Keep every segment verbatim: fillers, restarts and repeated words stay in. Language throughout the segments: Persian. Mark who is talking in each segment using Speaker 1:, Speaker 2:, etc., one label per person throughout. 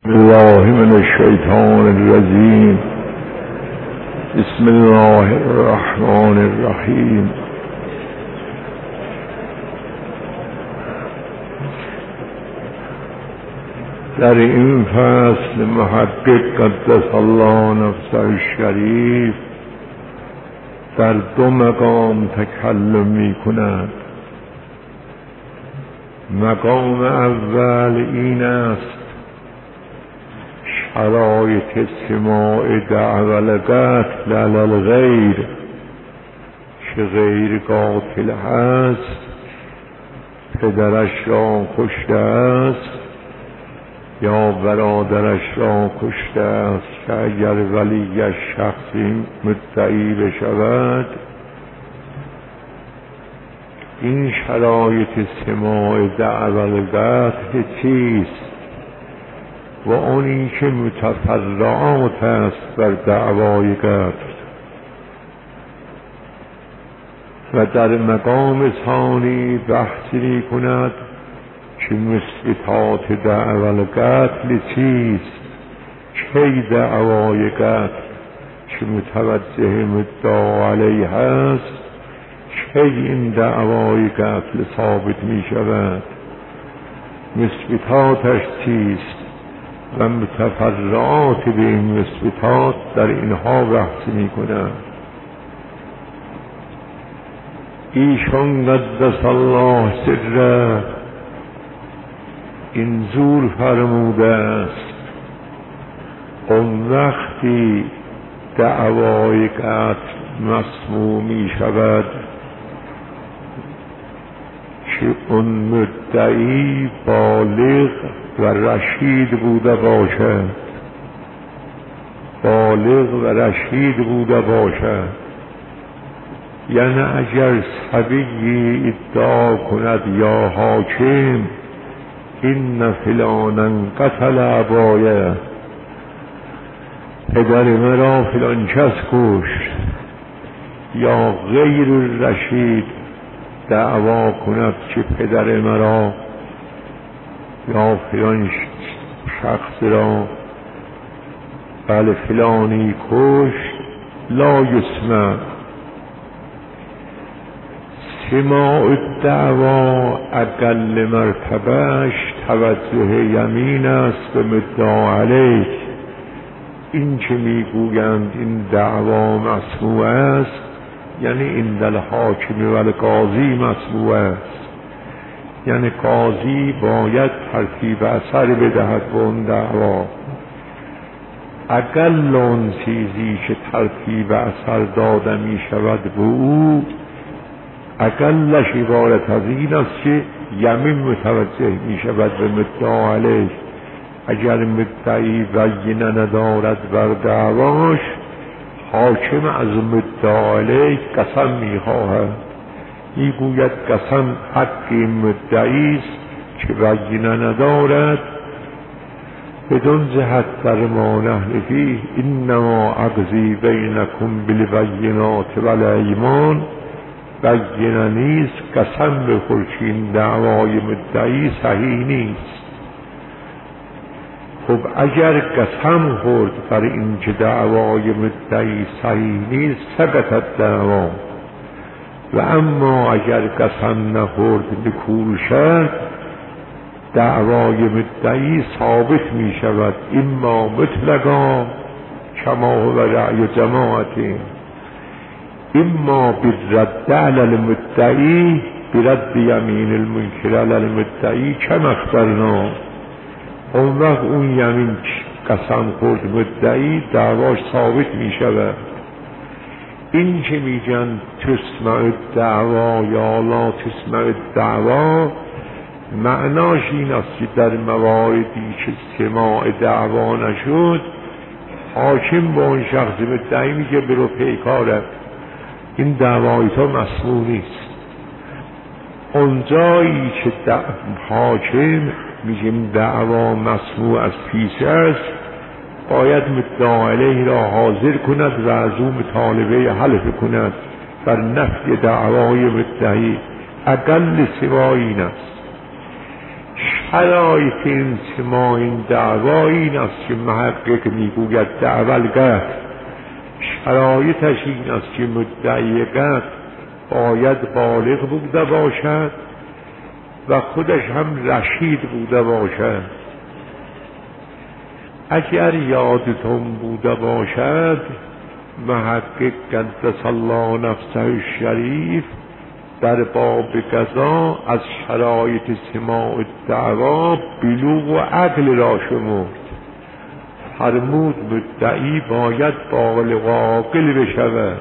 Speaker 1: بسم الله من الشیطان الرجیم. بسم الله الرحمن الرحیم. در این فصل محقق قدس الله نفسه الشریف در دو مقام تکلم می کند. مقام اول این است شرایط سماع دعوی القتل علی الغیر، که غیر قاتل هست، پدرش را کشته است یا برادرش را کشته است که اگر ولیش شخصی مدعی بشود، این شرایط سماع دعوی القتل چیست؟ و اونی که متفرعات است بر دعوای قتل. و در مقام ثانی بحثی می کند که مثبتات دعوی القتل چیست، کی دعوای قتل که متوجه مدعا علیه هست، کی این دعوای قتل ثابت می شود، مثبتاتش چیست و متفرعات به این مثبتات در اینها بحث می کنند. ایشان قدس الله سره این زور فرموده است اون وقتی دعوای قتل مسموع می شود که اون مدعی بالغ و رشید بوده باشد، بالغ و رشید بوده باشد. یعنی اگر صبیی ادعا کند یا حاکم این فلانا قتل ابایه، پدر مرا فلان کس کشت، یا غیر رشید دعوا کند که پدر مرا یا فلان شخص را بله فلانی کشت، لا یسمع. سماع الدعوا اقل مرتبهش توجه یمین است به مدعا علیه. این که میگویند این دعوا مسموع است یعنی این دل حاکم و قاضی مسموع است، یعنی قاضی باید ترتیب اثر بدهد به اون دعوا. اقل اون چیزی که ترتیب اثر داده می شود به او، اقلش عبارت از این است که یمین متوجه می شود به مدعا علیه. اگر مدعی بینه ندارد بر دعواش، حاکم از مدعا علیه قسم می خواهد، می گوید قسم حق این مدعی است که بینه ندارد، بدون جهت در ما نحن فیه انما اقضی بینکم بالبینات والایمان. بینه نیست، قسم بخور که این دعوای مدعی صحیح نیست. خب اگر قسم خورد بر این که دعوای مدعی صحیح نیست، سقطت دعوا. و اما اگر قسم نخورد نکول شد، دعوای مدعی ثابت می شود، اما مطلقا کما هو رأی جماعتی، اما بالرد علی المدعی برد یمین المنکر علی المدعی کما اخبرنا. اون وقت اون یمین قسم خورد مدعی دعواش ثابت می شود. این که میگن تسمع الدعوا یا لا تسمع الدعوا، معناش این است که در مواردی که سماع دعوا نشد، حاکم با اون شخص مدعی میگه برو پیکارت، این دعوای تو مسموع نیست. اونجایی که حاکم میگیم دعوا مسموع از پیش است، باید مدعا علیه را حاضر کند و از او مطالبه حلف کند بر نفی دعوای مدعی. اقل سوا این است. شرایط این سما این دعوا این است که محقق میگوید دعوالگه شرایطش این است که مدعیگه باید بالغ بوده باشد و خودش هم رشید بوده باشد. اگر یادتون بوده باشد محقق قدس الله نفسه الشریف در باب قضا از شرایط سماع الدعوا بلوغ و عقل را شمرد. فرمود مدعی باید بالغ و عاقل بشود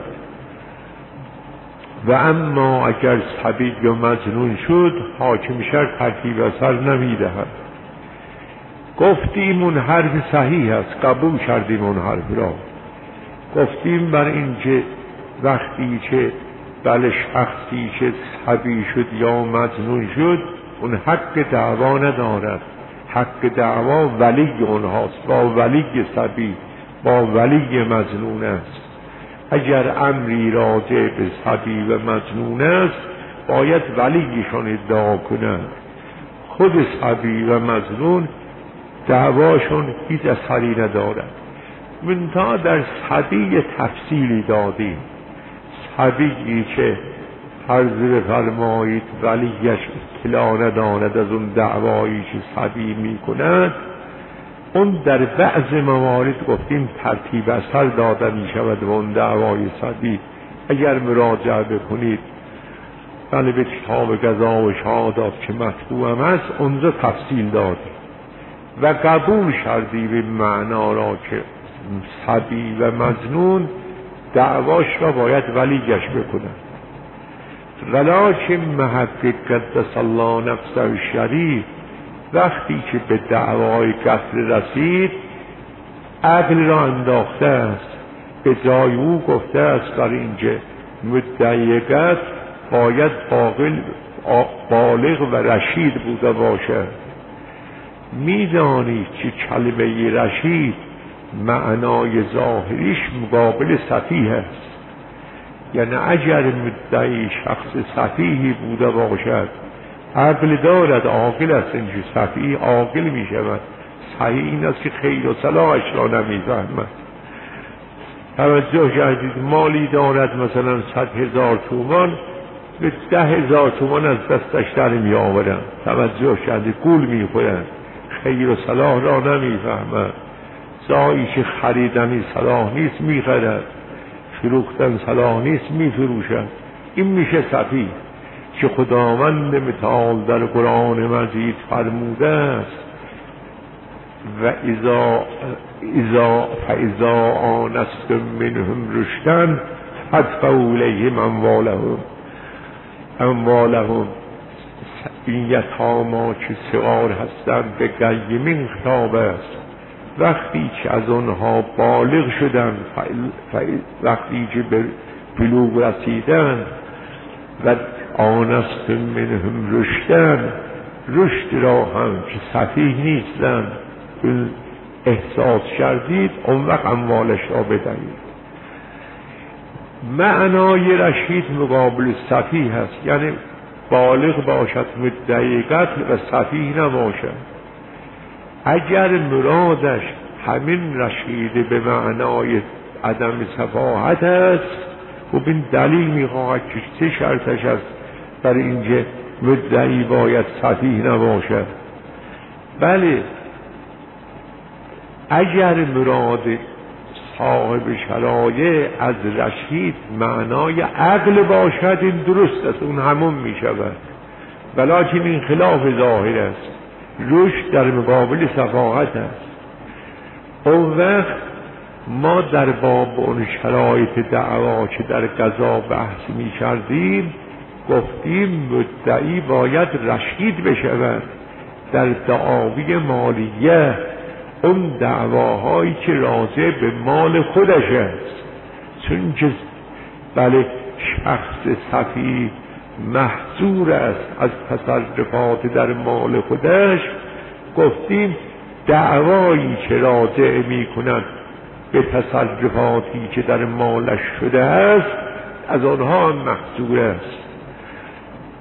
Speaker 1: و اما اگر صبی و مجنون شد حاکم شرع ترتیب اثر نمیدهد. گفتیم اون حرف صحیح است، قبول کردیم اون حرف را. گفتیم بر این که وقتی که بله شخصی که صبی شد یا مجنون شد اون حق دعوا ندارد. حق دعوا ولی اونهاست، با ولی صبی با ولی مجنون است. اگر امری راجع به صبی و مجنون است باید ولیشان ادعا کنند. خود صبی و مجنون دعواشون هیچ اثری ندارد. منتها در صبی تفصیلی دادیم. صبیی که فرض بفرمایید ولیش اطلاع ندارد از اون دعوایی که صبی می کند، اون در بعض موارد گفتیم ترتیب اثر داده می شود و اون دعوای صبی. اگر مراجعه بکنید بله به کتاب قضا و شهادات که مطبوع هم هست اونجا تفصیل دادیم و قبول کردیم به معنا را که صبی و مجنون دعواش را باید ولیش بکنند. ولکن محقق قدس الله نفسه الشریف وقتی که به دعوای قتل رسید عقل را انداخته است. به جای او گفته است بر اینکه مدعی قتل باید بالغ و رشید بوده باشد. میدانید که کلمه رشید معنای ظاهریش مقابل سفیه است. یعنی اگر مدعی شخص سفیهی بوده باشد عقل دارد، عاقل است، اینجا سفیه عاقل می شود. صحیح این است که خیر و صلاحش را نمی فهمد. توجه کردید مالی دارد مثلا صد هزار تومان به ده هزار تومان از دستش در می آورن. توجه کردید گول می خورند. خیر و صلاح را نمی فهمد. جایی که خریدنی صلاح نیست می خرد، فروختن صلاح نیست می فروشد. این میشه سفیه که خداوند متعال در قرآن مجید فرموده است و اذا اذا فاذا آنستم منهم رشدا فادفعوا الیهم اموالهم اموالهم. این یتاما که صغار هستند به قیمین خطاب است. وقتی که از آنها بالغ شدند، وقتی که به بلوغ رسیدند و آنست منهم رشدن، رشد را هم که سفیه نیستند احساس کردید اون وقت اموالش را بدهید. معنای رشید مقابل سفیه هست، یعنی بالغ باشد مدعی قتل و سفیه نباشد. اگر مرادش همین رشید به معنای عدم سفاهت است و این دلیل میخواهد که چه شرطش است در اینجا مدعی باید سفیه نباشد. بله اگر مراد صاحب شرایع از رشید معنای عقل باشد این درست است، اون همون میشود، ولیکن این خلاف ظاهر است. رشد در مقابل سفاهت است. اون وقت ما در باب اون شرایط دعوا که در قضا بحث می کردیم گفتیم مدعی باید رشید بشود در دعاوی مالیه، اون دعواهایی که راجع به مال خودش است. چون که بله شخص سفیه محظور است از تصرفات در مال خودش، گفتیم دعوایی که راجع می کند به تصرفاتی که در مالش شده است از آنها هم محظور است.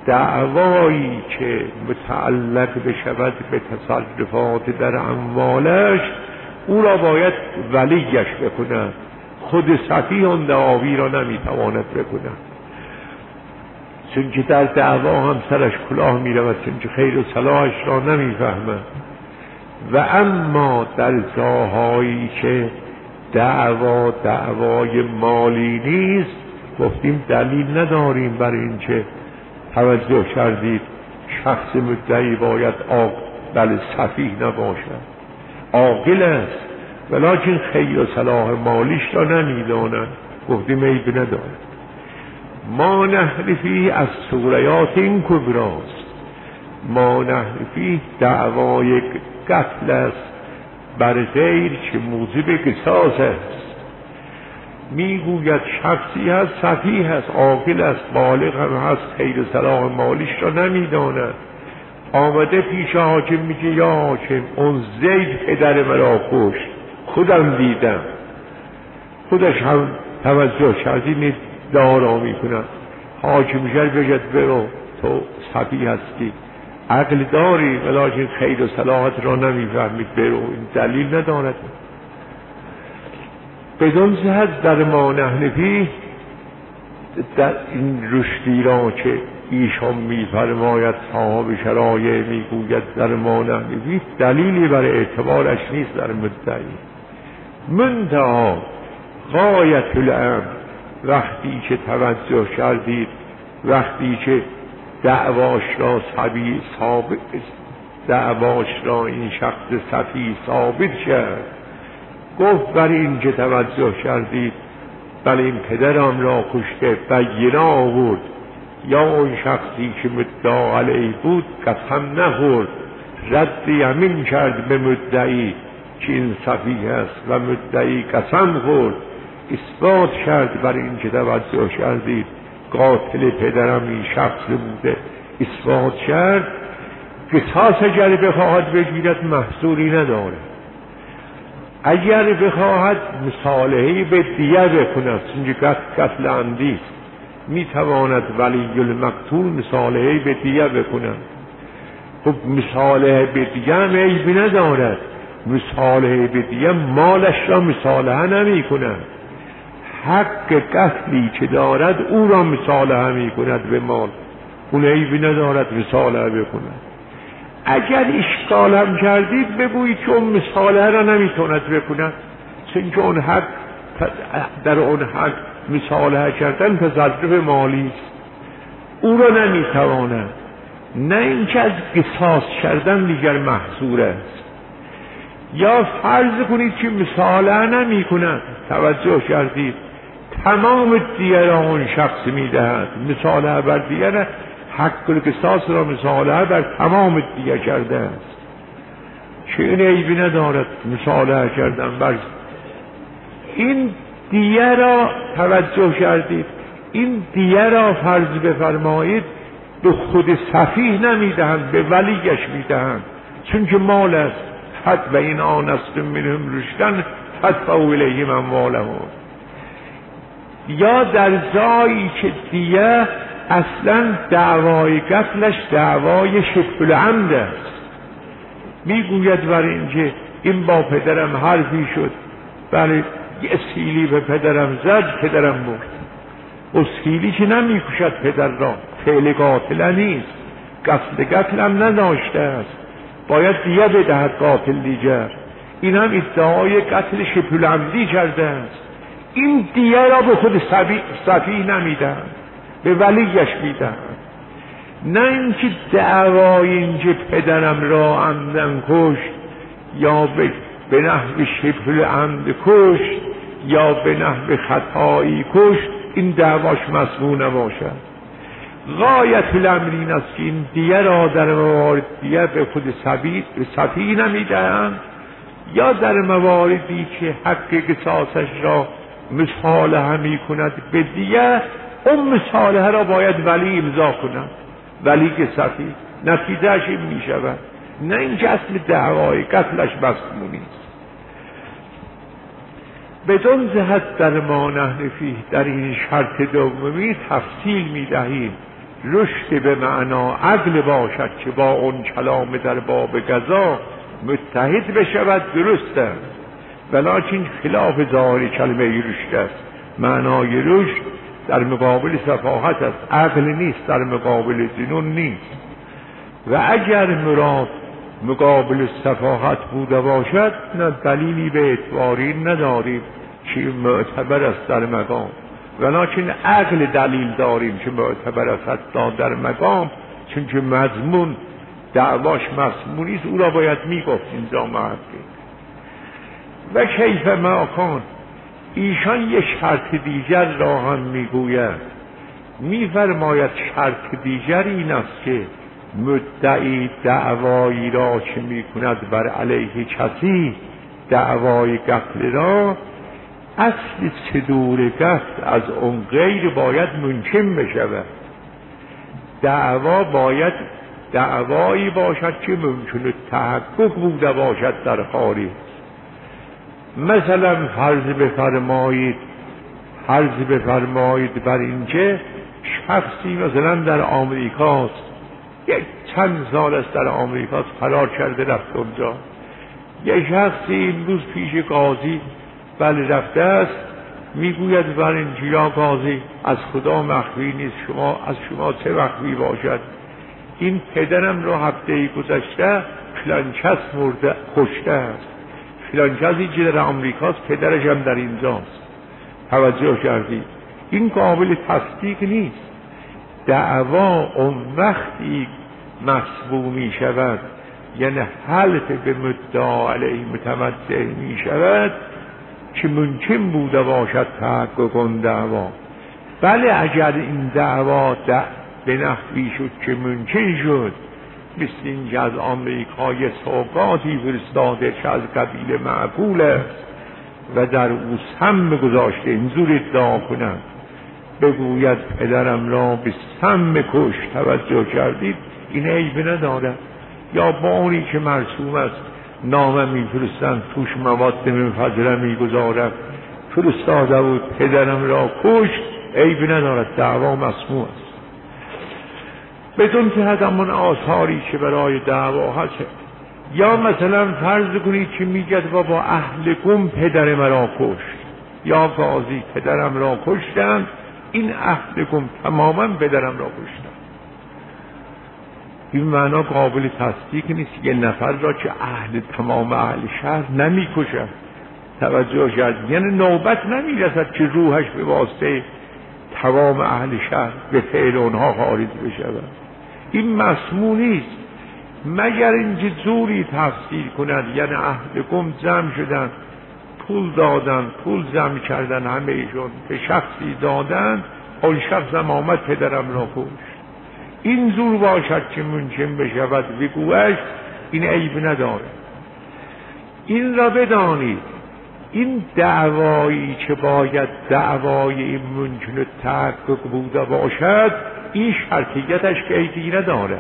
Speaker 1: دعوایی که متعلق بشود به تصرفات در اموالش او را باید ولیش بکند. خود سفیه آن دعاوی را نمیتواند بکند، چون که در دعوا هم سرش کلاه میرود، چون که خیر و صلاحش را نمیفهمد. و اما در جاهایی که دعوا دعوای مالی نیست، گفتیم دلیل نداریم بر این که توجه کردید شخص مدعی باید عاقل سفیه نباشد، عاقل است ولکن خیر و صلاح مالیش را نمیداند، گفتیم عیب ندارد. ما نحرفی از سوریات این کبراست، ما نحرفی دعوای قتل است بر غیر که موجب قصاص است. میگوید شخصی هست سفیه هست، عاقل است، بالغ هم هست، خیر و صلاح مالیش را نمیداند، آمده پیش حاکم میگه یا حاکم اون زید پدر مرا کشت، خودم دیدم. خودش هم توجه کردی دارا میکنن. حاکم شد بگد برو تو سفیه هستی، عقل داری ولکن خیر و صلاحت را نمیفهمی، برو. این دلیل ندارد. بدون جهت در ما نحنفی در این رشدی را که ایشان میفرماید صاحب شرایع میگوید در ما نحنفی دلیلی برای اعتبارش نیست در مدعی. منتها غایت الامر وقتی که توجه کردید، وقتی که دعواش را سبی ثابت دعواش را این شخص سفیه ثابت کرد، گفت بر این که توجه کردید بله این پدرم را کشته، بینه آورد، یا اون شخصی که مدعا علیه بود قسم نخورد، رد یمین کرد به مدعی که این سفیه است و مدعی قسم خورد، اثبات کرد بر این که توجه کردید قاتل پدرم این شخص بوده، اثبات کرد، قصاص اگر بخواهد بگیرد محصولی نداره. اگر بخواهد مصالحه‌ای به دیه بکند، چون قتل عمدی است، میتواند ولی المقتول مصالحه‌ای به دیه بکند. خب مصالحه به دیه هم عیبی ندارد، مصالحه به دیه مالش را مصالحه نمی کند، حق قتلی که دارد او را مصالحه می کند به مال، اون عیبی ندارد مصالحه بکند. اگر اشکال هم کردید بگویید که اون مصالحه را نمیتوند بکند، چون که اون حق در اون حق مصالحه کردن تصرف مالی است، او را نمیتواند. نه اینکه از قصاص کردن دیگر محظور است. یا فرض کنید که مصالحه نمی کند، توجه کردید تمام دیگر اون شخص میدهد، مصالحه بر دیگر حق القصاص را مصالحه بر تمام دیگر کرده است، چه این عیبی ندارد مصالحه کردن بر این دیگر را. توجه کردید این دیگر را فرض بفرمایید به خود سفیه نمیدهند، به ولیش میدهند، چون که مال است. حد و این آنست منهم رشدن فدفعوا الیهم اموالهم. یا در جایی که دیه اصلا دعوای قتلش دعوای شبه العمد است، میگوید برای اینکه این با پدرم حرفی شد، برای اسکیلی به پدرم زد، پدرم مرد. اسکیلی که نمیکشد پدر را، فعل قاتل نیست، قصد قتل هم نداشته است، باید دیه بدهد قاتل دیگر. این هم ادعای قتل شبه العمدی کرده است. این دیه را به خود سفیه نمیدهند، به ولیش میدهند. نه اینکه دعوای اینکه پدرم را عمدن کشت، یا به, به نحو شبه العمد کشت، یا به نحو خطایی کشت، این دعواش مسموع نباشد. غایت الامر این است که این دیه را در موارد دیه به خود سفیه نمیدهند، یا در مواردی که حق قصاصش را مصالحه می کند به دیه، اون مصالحه را باید ولی امضا کند، ولی که سفیه. نتیجهش این می شود، نه اینکه اصل دعوای قتلش مسمومی است. بدون جهت در ما نحنفی در این شرط دومی تفصیل می دهیم رشد به معنا عقل باشد که با اون کلام در باب قضا متحد بشود درست است، ولکن خلاف ظاهر کلمه رشد است. معنای رشد در مقابل سفاهت است، عقل نیست، در مقابل جنون نیست. و اگر مراد مقابل سفاهت بوده باشد نه دلیلی به اعتباری نداریم که معتبر است در مقام، ولکن عقل دلیل داریم که معتبر است حتی در مقام، چون که مضمون دعواش مضمونی است، او را باید میگفت اینجا محقق. و کیف ما کان، ایشان یک شرط دیگر را هم میگوید، میفرماید شرط دیگر این است که مدعی دعوایی را که میکند بر علیه کسی دعوای قتل را، اصل صدور قتل از اون غیر باید ممکن بشود. دعوا باید دعوایی باشد که ممکنه تحقق بوده باشد در خارج. مثلا فرض بفرمایید فرض بفرمایید بر اینکه شخصی مثلا در آمریکاست، یک چند سال است در آمریکاست، فرار کرده رفت اونجا. یک شخصی این روز پیش قاضی بله رفته است، میگوید بر اینکه یا قاضی از خدا مخفی نیست، شما از شما چه مخفی باشد، این پدرم رو هفته گذشته فلان کس مرده کشته است، فلان کسی که در آمریکاست پدرش هم در اینجاست. توجه کردید؟ این قابل تصدیق نیست. دعوا اون وقتی مسبوع می شود، یعنی حلف به مدعا علیه متمدع می شود که ممکن بوده باشد تحقق اون دعوا. بله اگر این دعوا به نحوی شد که ممکن شد، مثل این که از آمریکا یه سوغاتی فرستاده که از قبیل معقول است و در او سم گذاشته، اینجور ادعا کنند، بگوید پدرم را به سم کش. توجه کردید؟ این عیب نداره. یا با اونی که مرسوم است نامه میفرستند توش مواد منفجره میگذارد، فرستاده بود پدرم را کشت، عیب ندارد، دعوا مسموع است. بدون که همون آثاری که برای دعوا هست. یا مثلا فرض کنید که میگد بابا اهل گم پدر مرا کشت، یا قاضی پدرم را کشتند، این اهل گم تماما پدرم را کشتند. این معنا قابل تصدیق نیست. یه نفر را که اهل تمام اهل شهر نمیکشد. توجه کرد؟ یعنی نوبت نمیرسد که روحش به واسطه تمام اهل شهر به فعل اونها خارج بشود. این مسموع نیست، مگر اینکه زوری تفسیر کند، یعنی اهل گم جمع شدن، پول دادن، پول جمع کردن، همه ایشون به شخصی دادن، اون شخص هم آمد پدرم را کشت. این زور باشد که ممکن بشود بگویش، این عیب نداره. این را بدانید، این دعوایی که باید دعوای این ممکن تحقق بوده باشد، این شرطیتش که عیبی نداره،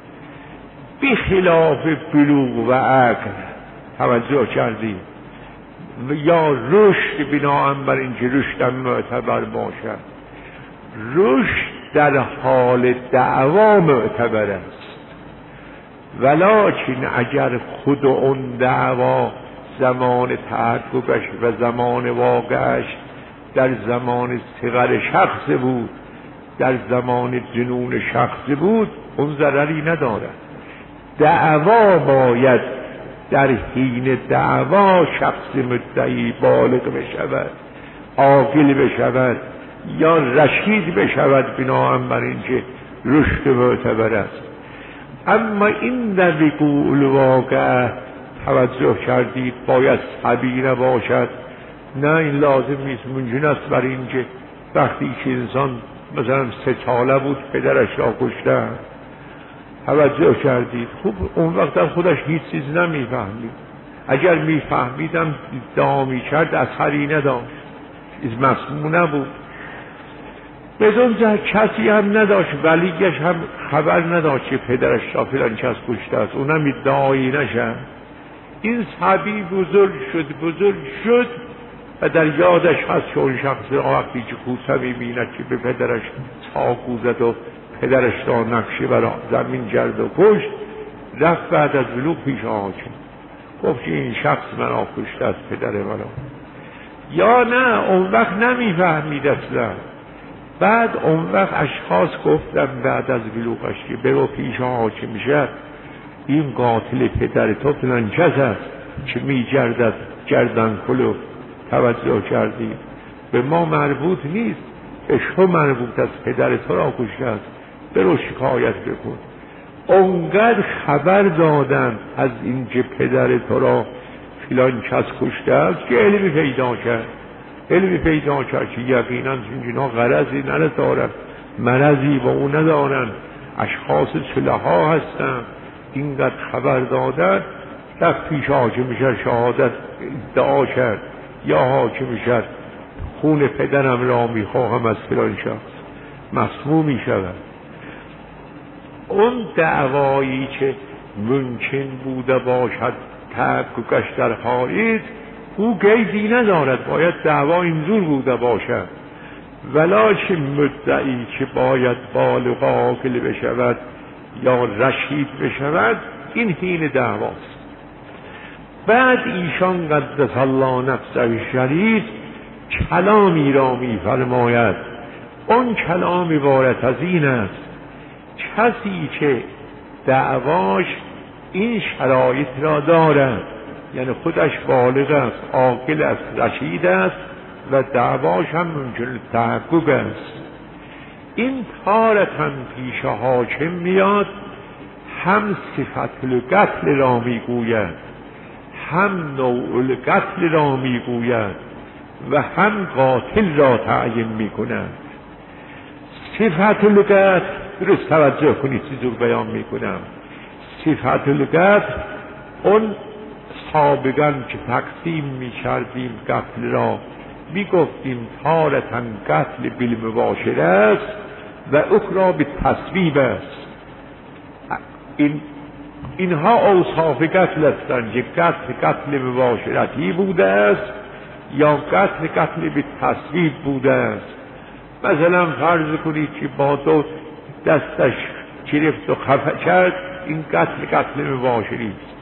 Speaker 1: بخلاف بلوغ و عقل. توجه کردید؟ یا رشد بناهن بر اینکه رشدم معتبر باشد. رشد در حال دعوا معتبر است، ولکن اگر خود اون دعوا زمان تحققش و زمان واقعش در زمان صغر شخص بود، در زمان جنون شخص بود، اون ضرری ندارد. دعوا باید در حین دعوا شخص مدعی بالغ بشود، عاقل بشود یا رشید بشود، بناهن بر اینکه رشد معتبر است. اما این در وقوع الواقع توجه کردید باید صبیر باشد. نه این لازم نیست، ممکن است بر اینکه وقتی که انسان مثلا سه ساله بود پدرش را کشتن. توجه کردید؟ خوب اون وقت در خودش هیچ چیز نمیفهمید. اگر میفهمیدم ادعا میکرد اثری نداشت، از مسموع نبود. بدون جه کسی هم نداشت، ولیش هم خبر نداشت که پدرش را فلان کس کشته است، اونم ادعایی نشد. این صبی بزرگ شد بزرگ شد و در یادش هست که اون شخص را وقتی که کوسه میبیند که به پدرش چاقو زد و پدرش را نقشه بر زمین جرد و کشت. رفت بعد از بلوغ پیش حاکم گفت این شخص مرا کشته از پدر مرا. یا نه اون وقت نمیفهمید اصلا. بعد اون وقت اشخاص گفتن بعد از بلوغش که برو پیش حاکم شد، این قاتل پدر تو فلان کس است که می جردد گردن کلو توجه کردی، به ما مربوط نیست، به شما مربوط است، پدر تو را کشته است، برو شکایت بکن. اونقدر خبر دادن از این که پدر تو را فلان کس کشته است که علمی پیدا کرد علمی پیدا کرد که یقینا اینا غرضی ندارن، مرضی با اون ندارن، اشخاص صلحا هستن. اینقدر خبر دادن، رفت پیش حاکم شد، شهادت ادعا کرد یا حاکم شد خون پدرم را میخواهم از فلان شخص، مسموم میشود. اون دعوایی که ممکن بوده باشد تحققش در حالیت او قیدی ندارد، باید دعوا اینجور بوده باشد. ولکن مدعی که باید بالغ عاقل بشود یا رشید بشود، این حین دعواست. بعد ایشان قدس الله نفسه شریف کلامی را می فرماید. اون کلام عبارت از این است: کسی که دعواش این شرایط را دارد، یعنی خودش بالغ است، عاقل است، رشید است و دعواش هم ممکن تحقق است، این تارتاً پیش حاکم میاد، هم صفت القتل را میگوید، هم نوع القتل را میگوید و هم قاتل را تعیین میکند. صفت القتل درست توجه کنید، چیزو بیان میکنم. صفت القتل اون سابقاً که تقسیم میکردیم قتل را، میگفتیم تارتاً قتل بالمباشره است و اخرى به تصویب است. این اینها اوصاف قتل هستند که قتل قتل مباشرتی بوده است یا قتل قتل به تصویب بوده است. مثلا فرض کنید که با دو دستش گرفت و خفه کرد، این قتل قتل مباشری است.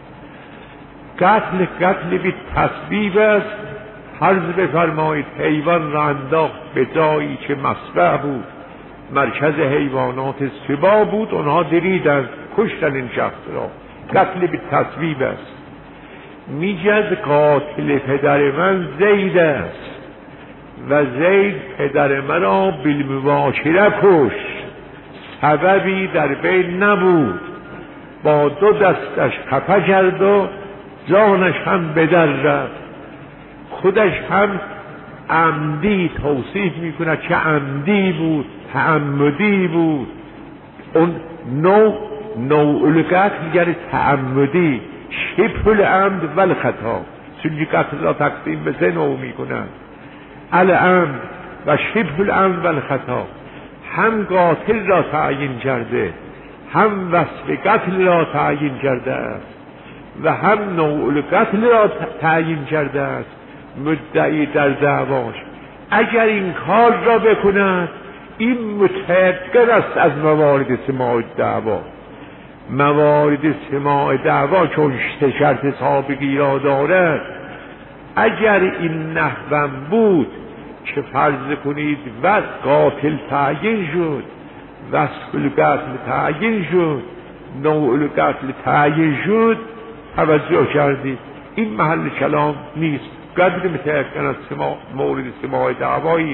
Speaker 1: قتل قتل به تصویب است. فرض بفرمایید حیوان را انداخت به جایی که مسبح بود، مرکز حیوانات سبا بود، اونها دریدن کشتن این شخص را، قتل به تصویب است. میگد قاتل پدر من زید است و زید پدر مرا بالمباشره کشت، سببی در بین نبود، با دو دستش خفه کرد و جانش هم به در رفت. خودش هم عمدی توصیف میکنه که عمدی بود، تعمدی بود. اون نوع نوع القتل یعنی تعمدی، شبه العمد و الخطا، چون قتل را تقسیم به سه نوع میکنن: العمد و شبه العمد و الخطا. هم قاتل را تعیین کرده، هم وصف قتل را تعیین کرده است و هم نوع القتل را تعیین کرده است. مدعی در دعواش اگر این کار را بکند، این متأکد است از موارد سماع دعوا. موارد سماع دعوا چون شرط سابقی را دارد، اگر این نحوم بود که فرض کنید و قاتل تعیین شد، وصف القتل تعیین شد، نوع القتل تعیین شد، توجه کردید این محل کلام نیست. قدر متأکد از سماع مورد سماع دعوا اینه.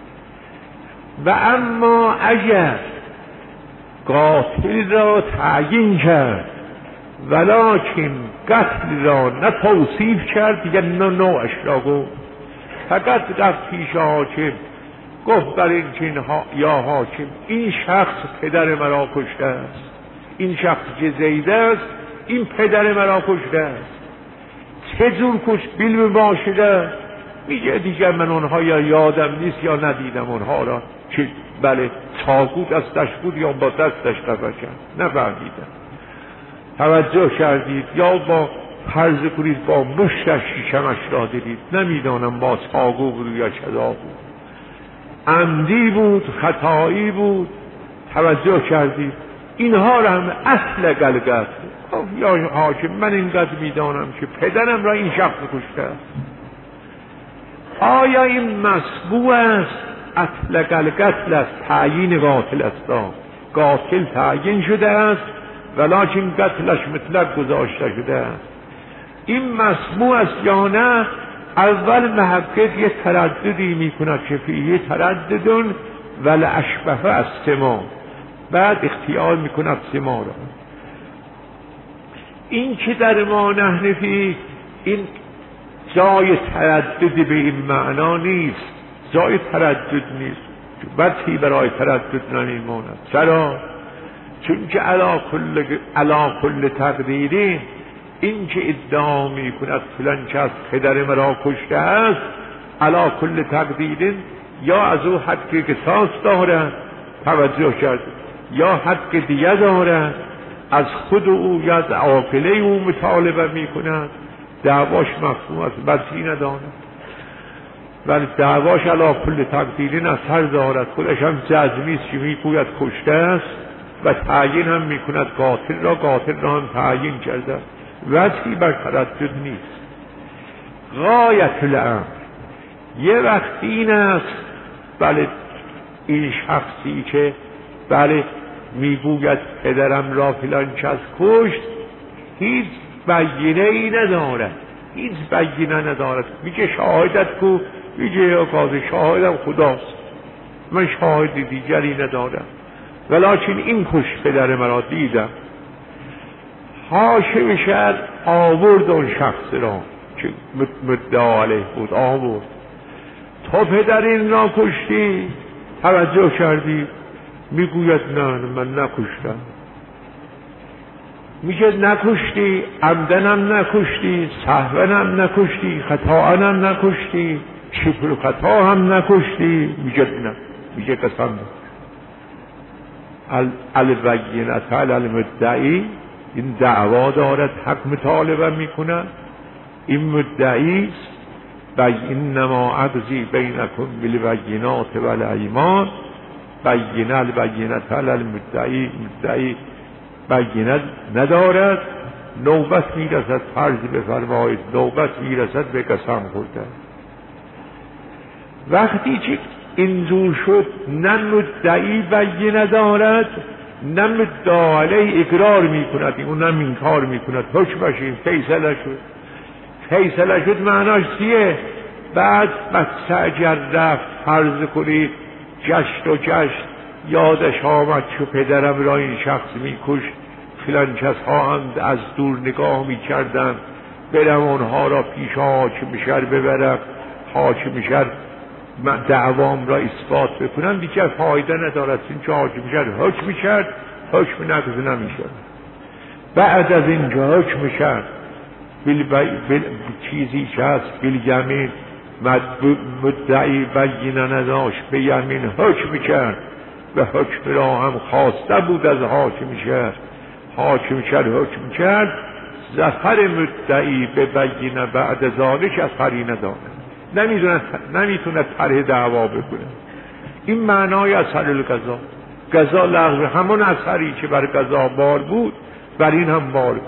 Speaker 1: و اما اگر قاتل را تعیین کرد ولکن قتل را نه توصیف کرد یا نه نوعش را گفت، فقط رفت پیش حاکم گفت بر این که یا حاکم این شخص پدر مرا کشته است، این شخص که زیده است این پدر مرا کشته است. چه جور کشت؟ بیلم باشده. میگه دیگر من اونها یا یادم نیست یا ندیدم اونها را که بله چاقو دستش بود یا با دستش قفه کرد، نفهمیدم. توجه کردید یا با فرض کنید با مشتش شیشمش را دیدید، نمیدانم با چاقو بود یا چدا بود، عمدی بود، خطایی بود، توجه کردید اینها را هم اصل گلگت. یا حاکم من اینقدر میدانم که پدرم را این شخص کشته است. آیا این مسبوع است؟ اصل گلگت است، تعیین قاتل است. قاتل تعیین شده است ولکن قتلش مطلق گذاشته شده است. این مسموع است یا نه؟ اول محقق یه ترددی میکند که فیه ترددون ولی اشبه از سما، بعد اختیار میکند سما را. این که در ما نحنفی این جای ترددی به این معنا نیست، جای تردد نیست، وقتی برای تردد نمیماند. چرا؟ چون که علا کل علا کل تقدیری این که ادعا می کند فلان کس پدر مرا کشته است، علا کل تقدیرین یا از او حق قصاص دارد، توجه کرد، یا حق دیگه دارد، از خود او یا از عاقله او مطالبه می کند، دعواش مفهوم است، بسی نداند. ولی دعواش علا کل تقدیرین اثر دارد، خودش هم جزمی است که می گوید کشته است و تعیین هم می کند قاتل را، قاتل را هم تعیین کرده، وجهی بر تردد نیست. غایت الامر یه وقت این است، بله این شخصی که بله میگوید پدرم را فلان کس کشت، هیچ بیینه ای ندارد، هیچ بیینه ندارد. میگه شاهدت کو؟ میگه یا قاضی شاهدم خداست، من شاهد دیگری ندارم، ولکن این کش پدر مرا دیدم. حاشم شهر آورد اون شخص را که مدعا علیه بود، آورد. تو پدر این را کشتی؟ توجه کردی؟ میگوید نه من نکشتم. میگه نکشتی، عمدنم نکشتی، سهونم نکشتی، خطاانم نکشتی، شبه و خطا هم نکشتی؟ میگه نه. میگه قسم البینة علی المدعی، این دعوا دارد، حق مطالبه میکند، این مدعی است. بینما اقضی بینکم بالبینات والایمان، بینه البینة علی المدعی، مدعی بینه ندارد، نوبت میرسد، فرض بفرمایید نوبت میرسد به قسم خوردن. وقتی که اینجور شد نه مدعی بینه دارد نه مدعا علیه اقرار میکند، اونم انکار میکند، حکمش این فیصله شد. فیصله شد معناش چیه؟ بعد مستعجل رفت، فرض کنید جشت و جشت یادش آمد که پدرم را این شخص میکشت، فلان کس ها هم از دور نگاه میکردن، برم اونها را پیش حاکم شهر ببرم، حاکم شهر دعوام را اثبات بکنم، دیگر فایده ندارد، این که حاکم شهر حکم کرد، حکم نقض نمیشد. بعد از این که حکم کرد بل بل چیزی که هست بالیمین، مدعی بینه نداشت، به یمین حکم کرد و حکم را هم خواسته بود از حاکم شهر، حاکم شهر حکم کرد، ظفر مدعی به بینه بعد ذالک اثری ندارد، نمیتونه نمیتونه طرح دعوا بکنه. این معنای اثر القضا، قضا لغو، همون اثری که بر قضا بار بود بر این هم بار بود.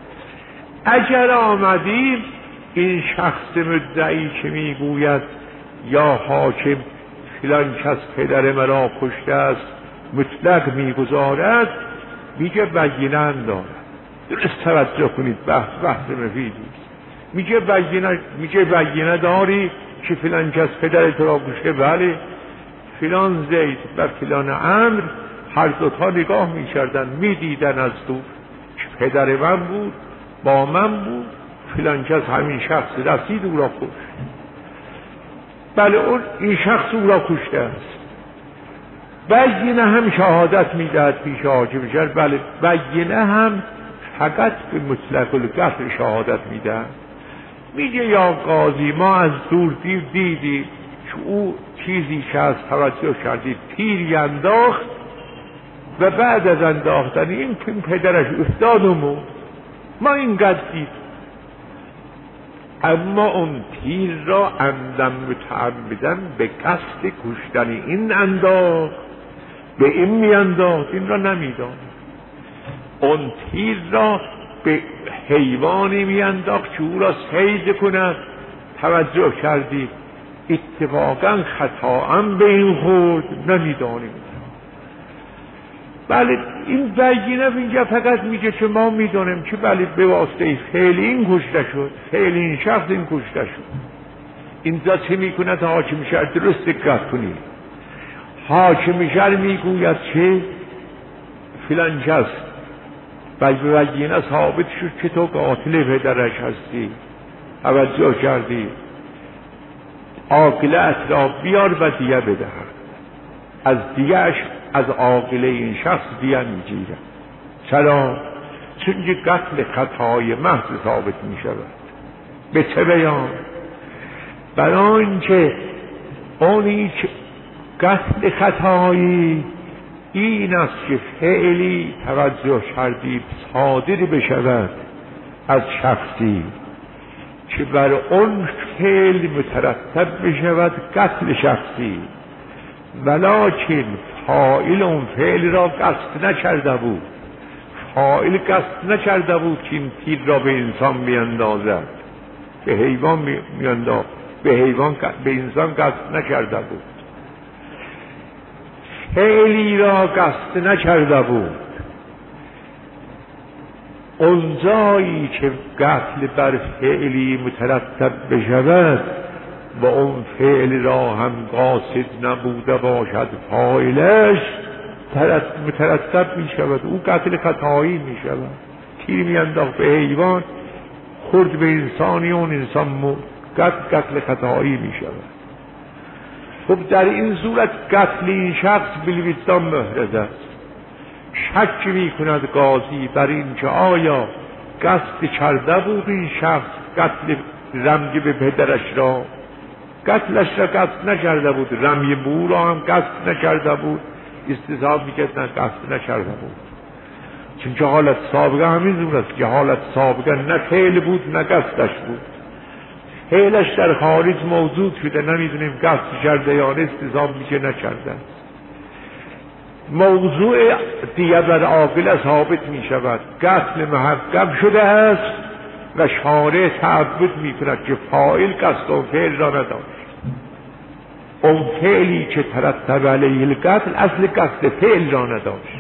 Speaker 1: اگر آمدیم این شخص مدعی که میگوید یا حاکم فلان کس پدر مرا کشته است مطلق میگذارد، میگه بینه دارد. درست توجه کنید، بحث بحث مفیدی است. میگه بینه میگه بینه داری که فلان کس پدر تو را کشته؟ بله، فلان زید و فلان عمرو هر دوتا نگاه میکردن، میدیدن از دور که پدر من بود، با من بود، فلان کس همین شخص رسید او را کشت. بله اون این شخص او را کشته است. بینه هم شهادت میدهد پیش حاکم شهر، بله بینه هم فقط به مطلق القتل شهادت میدهد. میگه یا قاضی ما از دور دید دیدی که او چیزی که از توجه کردید تیری انداخت و بعد از انداختن این پدرش افتاد و مرد، ما اینقدر دید، اما اون تیر را عمدن متعمدن به قصد کشتن این انداخت به این میانداخت، این را نمیداند. اون تیر را به حیوانی میانداخت که او را صید کند. توجه کردید اتفاقا خطااً به این خورد، نمیدانیم. بله این بگینه اینجا فقط میگه که ما میدونیم که بله به واسطه فعل این کشته شد، فعل این شخص این کشته شد. اینجا چه میکند حاکم شهر؟ درست دقت کنید. حاکم شهر میگوید چه فلان کس و به بگینه ثابت شد که تو قاتل پدرش هستی. توجه کردی؟ عاقله را بیار و دیه بدهد. از دیهش از عاقله این شخص دیه میگیرد. چرا؟ چون که قتل خطای محض ثابت می شود. به چه بیان؟ برای اینکه اونی که قتل خطایی این است که فعلی توجه کردید صادر بشود از شخصی که بر اون فعل مترتب بشود قتل شخصی، ولکن فاعل اون فعل را قصد نکرده بود. فاعل قصد نکرده بود که این تیر را به انسان میاندازد، به حیوان میاندازد، به حیوان به انسان قصد نکرده بود. فعلی را قصد نکرده بود. اون جایی که قتل بر فعلی مترتب بشود و اون فعل را هم قاصد نبوده باشد فاعلش مترتب می شود، او قتل خطایی می شود. تیر می انداخت به حیوان، خورد به انسانی، اون انسان مرد، قتل خطایی می شود. خب در این صورت قتل این شخص بالوجدان محرز است. شک می کند قاضی بر این که آیا قصد کرده بود این شخص قتل رمی به پدرش را؟ قتلش را قصد نکرده بود، رمی بو را هم قصد نکرده بود. استصحاب میکرد نه قصد نکرده بود، چون که حالت سابقه همین زور است که حالت سابقه نه فعل بود نه قصدش بود. فعلش در خارج موجود شده، نمیدونیم قصد کرده یا نه، استصحاب میشه نکرده. موضوع دیگه بر عاقل ثابت می شود، قتل محقق شده است و شارع تعبد می کند که فاعل قصد و فعل را نداشت. اون فعلی که ترتب علیه القتل اصل قصد فعل را نداشت.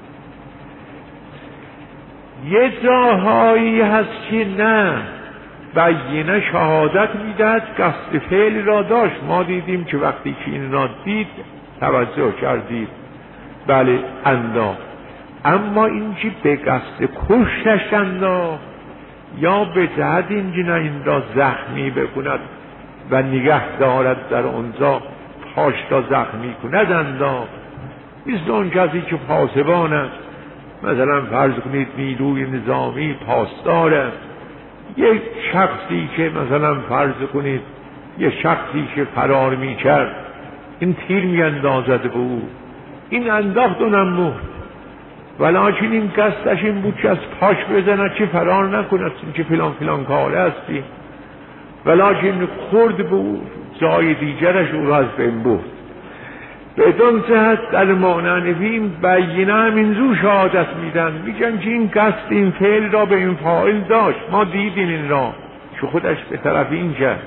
Speaker 1: یه جاهایی هست که نه، بینه شهادت میدهد قصد فعل را داشت. ما دیدیم که وقتی که این را دید توجه کردید بله انداخت، اما این که به قصد کشتش انداخت یا به جهت اینکه نه این را زخمی بکند و نگه دارد در اونجا پاش را زخمی کند انداخت. مثل اون کسی که پاسبان است، مثلا فرض کنید نیروی نظامی پاسدار است، یک شخصی که مثلا فرض کنید یک شخصی که فرار می کرد این تیر می اندازد به او، این انداخت اونم مرد، ولیکن این قصدش این بود که از پاش بزند که فرار نکند، که فلان فلان کاره هستی، ولیکن خورد به او جای دیگرش او را از بین برد. بدون جهت در مانعنوی بینه همین رو شهادت میدن، میگن که این قصد این فعل را به این فاعل داشت، ما دیدیم این را که خودش به طرف این کرد،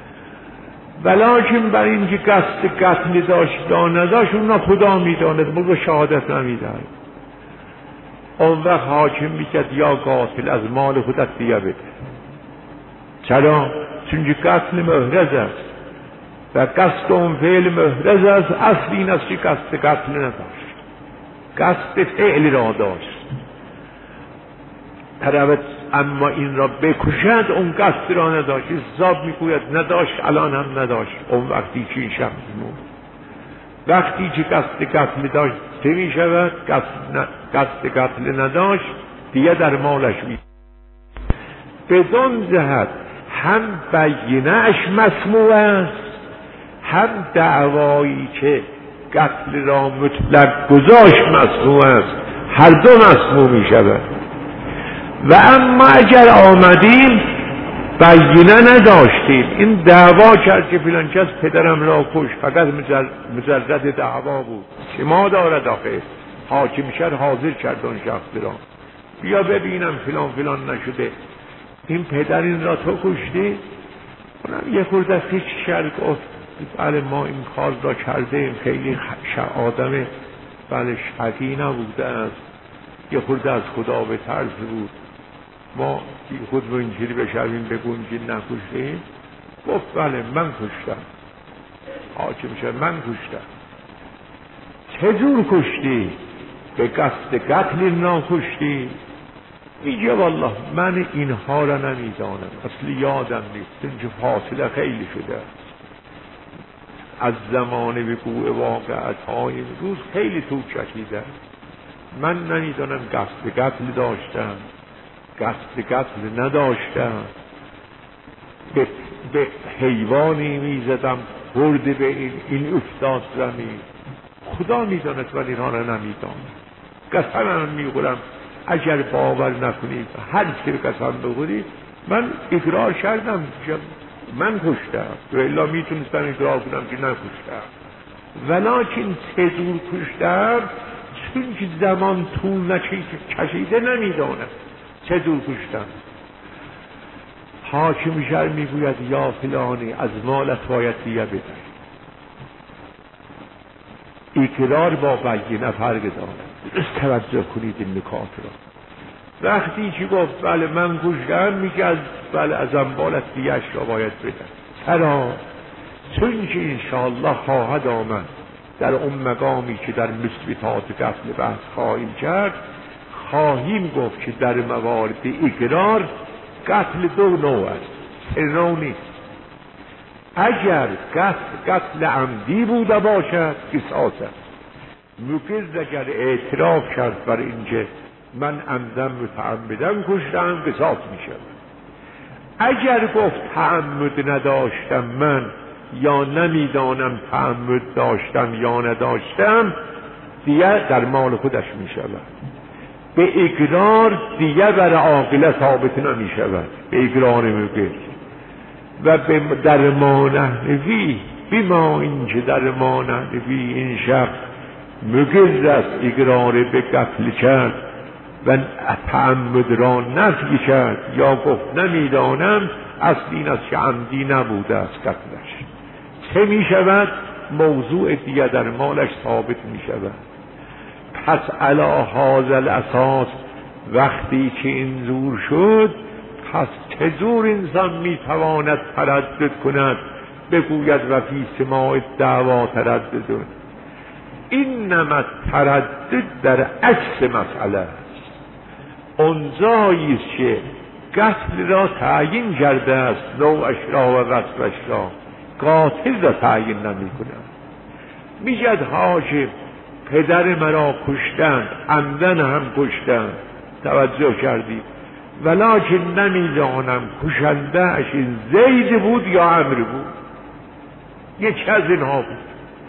Speaker 1: ولیکن برای اینکه قصد قتل داشت یا نداشت اون را خدا میداند، ما به شهادت نمیدهد. اون وقت حاکم میکرد یا قاتل از مال خودت دیگه بده. چرا؟ چون که قتل محرز است و قصد اون فعل محرز است. اصل این است که قصد قتل نداشت، قصد فعل را داشت. طرف اما این را بکشد اون قصد را نداشت، حساب میگوید نداشت، الان هم نداشت. اون وقتی که این شخص مرد، وقتی که قصد قتل داشت چه می شود؟ قصد, قصد قتل نداشت دیگه در مالش می. بدون جهت هم بینه‌اش مسموع است، هم دعوایی که قتل را مطلق گذاشت مسموع است، هر دو مسموع می شود. و اما اگر آمدیم بینه نداشتیم. این دعوا کرد که فلان کس پدرم را کش، فقط مجرد دعوا بود. چه ما دارد آخه؟ حاکم شهر حاضر کرد اون شخص را، بیا ببینم فلان فلان نشده، این پدر این را تو کشتی؟ اونم یه خورده از هیچ شهر گفت بله ما این کار را کرده، خیلی آدم بله شقی نبوده است، یه خورده از خدا به طرز بود، ما خود رو اینجوری بشویم بگویم که نکشتیم. گفت بله من کشتم. حاکم شد من کشتم. چه جور کشتی؟ به قصد قتل اینا کشتی؟ میگه والله من اینها را نمیدانم، اصلی یادم نیست، اینجا فاصله خیلی شده از زمان وقوع واقعات های روز خیلی طول کشیده. من نمیدانم قصد قتل داشتم، قصد قتل نداشتم، به, به حیوانی میزدم خورده به این این افتاد زمین، خدا میداند ولی اینها را نمیدانم. قسم میخورم اگر باور نکنید هر چی قسم بخورید من اقرار کردم من کشتم، والا میتونستم اقرار کنم که نکشتم، ولیکن چه جور کشتم چون که زمان طول نکشیده نمیدانم چه جور کشتم. حاکم شهر میگوید یا فلانی از مالت باید دیه بدهی. اقرار با بینه فرق دارد، توجه کنید این نکات را. وقتی که گفت بله من کشتم، میگه از بله از اموالت دیهش را باید بدهی. چرا؟ چون که انشاءالله خواهد آمد در اون مقامی که در مثبتات قتل بحث خواهیم کرد، خواهیم گفت که در موارد اقرار قتل دو نوع است، سه نوع نیست. اگر قتل قتل عمدی بوده باشد قصاص است. مقر اگر اعتراف کرد بر اینکه من عمدن متعمدن کشتم قصاص می شود. اگر گفت تعمد نداشتم من یا نمیدانم تعمد داشتم یا نداشتم، دیگه در مال خودش می شود. به اقرار دیگه بر عاقله ثابت نمی شود، به اقرار مقر. و در ما نحنفی بما اینکه در ما نحنفی این شخص مقر است اقرار به قتل کرد و تعمد را نفی کرد یا گفت نمیدانم، اصل این است که عمدی نبوده است قتلش، چه می شود؟ موضوع دیگه در مالش ثابت می شود. پس علی هذا الاساس وقتی که این زور شد، پس چه جور انسان می تواند تردد کند بگوید و فی سماع دعوا تردد؟ اینما تردد در عکس مسئله است. اونجایی است که قتل را تعیین کرده است نوعش را و قصدش را، قاتل را تعیین نمی کند. میگد حاکم پدر مرا کشتند، عمدن هم کشتند، توجه کردید، ولیکن نمیدانم کشنده اش زید بود یا عمرو بود، یکی از اینها بود.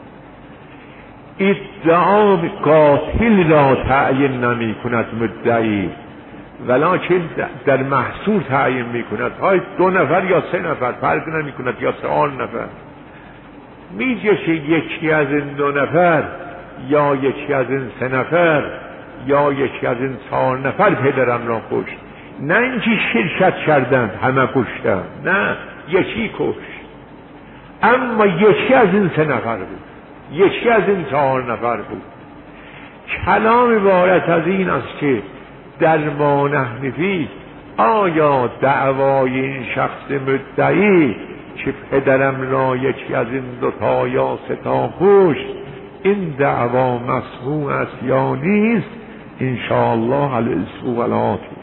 Speaker 1: ادعا قاتل را تعیین نمی کند مدعی، ولیکن در محصول تعیین می کند، های دو نفر یا سه نفر فرق نمی کند یا سه نفر. میگه یکی از این دو نفر یا یکی از این سه نفر یا یکی از این چهار نفر پدرم را کشت، نه اینکه شرکت کردند همه کشتند، نه یکی کشت، اما یکی از این سه نفر بود، یکی از این چهار نفر بود. کلام عبارت از این است که در ما نحنفی آیا دعوای این شخص مدعی که پدرم را یکی از این دوتا یا ستا کشت، این دعوا مسموع است یا نیست؟ انشاءالله الاسم و الآتی